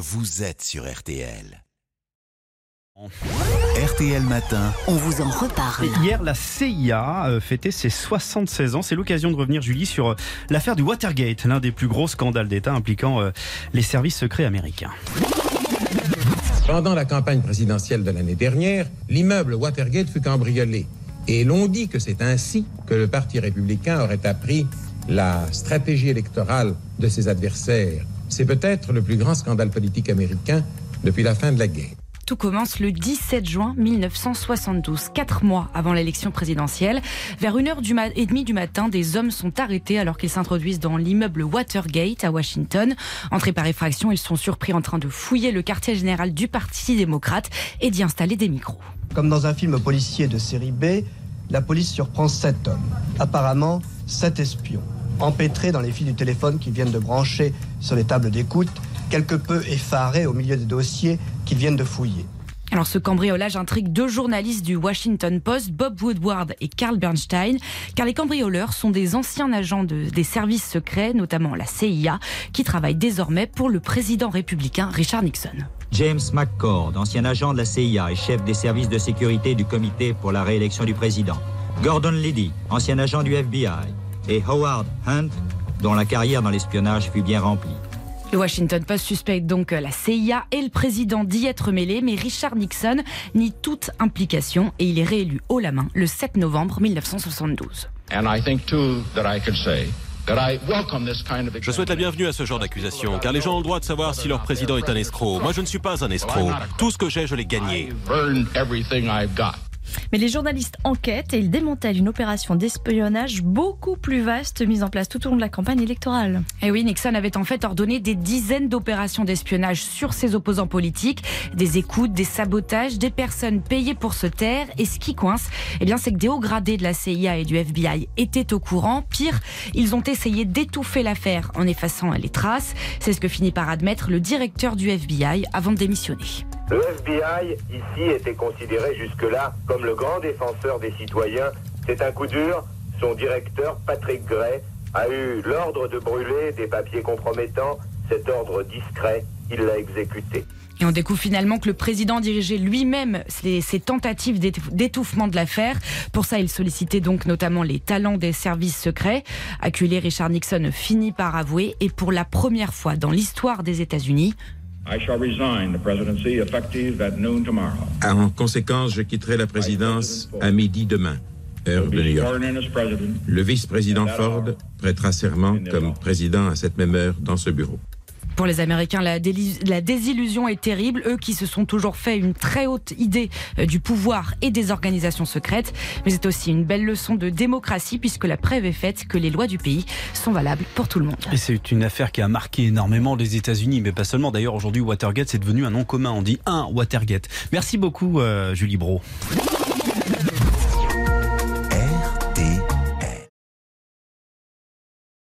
vous êtes sur RTL. RTL Matin. On vous en reparle. Hier, la CIA fêtait ses 76 ans. C'est l'occasion de revenir, Julie, sur l'affaire du Watergate, l'un des plus gros scandales d'État impliquant les services secrets américains. Pendant la campagne présidentielle de l'année dernière, l'immeuble Watergate fut cambriolé. Et l'on dit que c'est ainsi que le Parti républicain aurait appris la stratégie électorale de ses adversaires. C'est peut-être le plus grand scandale politique américain depuis la fin de la guerre. Tout commence le 17 juin 1972, 4 mois avant l'élection présidentielle. Vers 1h30 du matin, des hommes sont arrêtés alors qu'ils s'introduisent dans l'immeuble Watergate à Washington. Entrés par effraction, ils sont surpris en train de fouiller le quartier général du Parti démocrate et d'y installer des micros. Comme dans un film policier de série B, la police surprend 7 hommes. Apparemment, 7 espions, empêtrés dans les fils du téléphone qu'ils viennent de brancher sur les tables d'écoute, quelque peu effarés au milieu des dossiers qu'ils viennent de fouiller. Alors ce cambriolage intrigue 2 journalistes du Washington Post, Bob Woodward et Carl Bernstein, car les cambrioleurs sont des anciens agents des services secrets, notamment la CIA, qui travaillent désormais pour le président républicain Richard Nixon. James McCord, ancien agent de la CIA et chef des services de sécurité du comité pour la réélection du président. Gordon Liddy, ancien agent du FBI. Et Howard Hunt, dont la carrière dans l'espionnage fut bien remplie. Le Washington Post suspecte donc la CIA et le président d'y être mêlés, mais Richard Nixon nie toute implication et il est réélu haut la main le 7 novembre 1972. Je souhaite la bienvenue à ce genre d'accusation, car les gens ont le droit de savoir si leur président est un escroc. Moi, je ne suis pas un escroc. Tout ce que j'ai, je l'ai gagné. Mais les journalistes enquêtent et ils démantèlent une opération d'espionnage beaucoup plus vaste mise en place tout au long de la campagne électorale. Et oui, Nixon avait en fait ordonné des dizaines d'opérations d'espionnage sur ses opposants politiques, des écoutes, des sabotages, des personnes payées pour se taire. Et ce qui coince, c'est que des hauts gradés de la CIA et du FBI étaient au courant. Pire, ils ont essayé d'étouffer l'affaire en effaçant les traces. C'est ce que finit par admettre le directeur du FBI avant de démissionner. Le FBI, ici, était considéré jusque-là comme le grand défenseur des citoyens. C'est un coup dur. Son directeur, Patrick Gray, a eu l'ordre de brûler des papiers compromettants. Cet ordre discret, il l'a exécuté. Et on découvre finalement que le président dirigeait lui-même ses tentatives d'étouffement de l'affaire. Pour ça, il sollicitait donc notamment les talents des services secrets. Acculé, Richard Nixon finit par avouer. Et pour la première fois dans l'histoire des États-Unis, En conséquence, je quitterai la présidence à midi demain, heure de New York. Le vice-président Ford prêtera serment comme président à cette même heure dans ce bureau. Pour les Américains, la désillusion est terrible. Eux qui se sont toujours fait une très haute idée du pouvoir et des organisations secrètes. Mais c'est aussi une belle leçon de démocratie puisque la preuve est faite que les lois du pays sont valables pour tout le monde. Et c'est une affaire qui a marqué énormément les États-Unis, mais pas seulement. D'ailleurs, aujourd'hui, Watergate, c'est devenu un nom commun. On dit un Watergate. Merci beaucoup, Julie Brault.